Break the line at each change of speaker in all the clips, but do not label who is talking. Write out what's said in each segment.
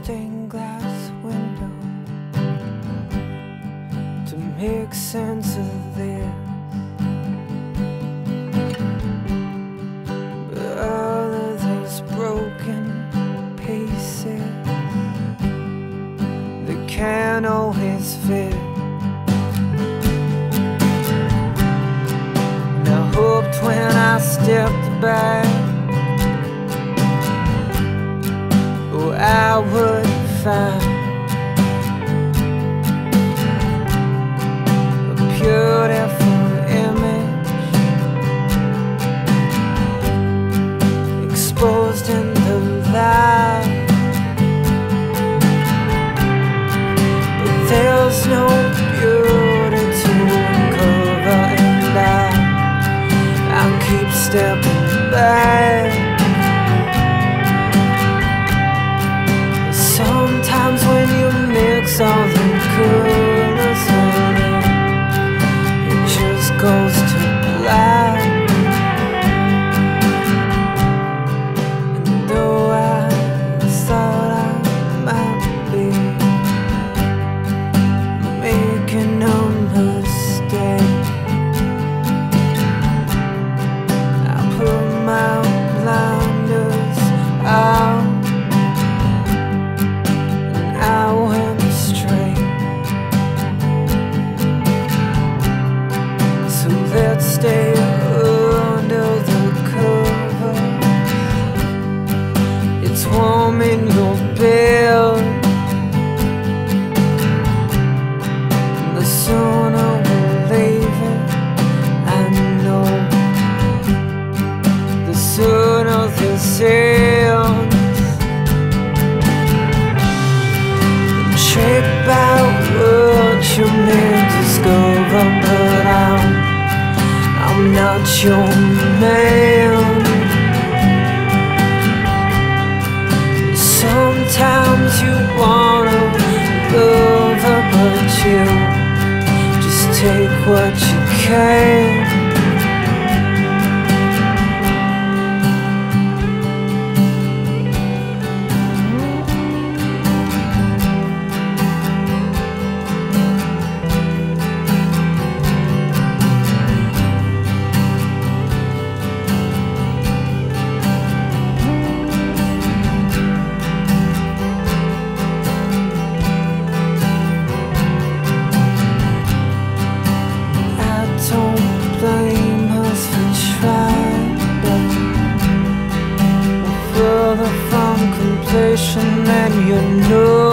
stained glass window to make sense of this. But all of these broken pieces, they can't always fit. And I hoped when I stepped back, I would find a beautiful image exposed in the light. But there's no beauty to uncover, and I'll keep stepping back. Sometimes when you mix all the colors in it just goes to black. And though I thought I might be making a mistake, I put my blinders out. Let's stay under the cover. It's warm in your bed, and the sooner we'll leave it, I know, the sooner this ends. Intrigued by what you may discover, but I'm not your man. Sometimes you wanna love her, but you just take what you can. Blame us for trying, but we're further from completion than you know.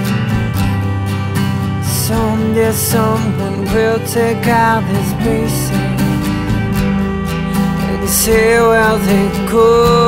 Someday someone will take out these pieces and see where they go.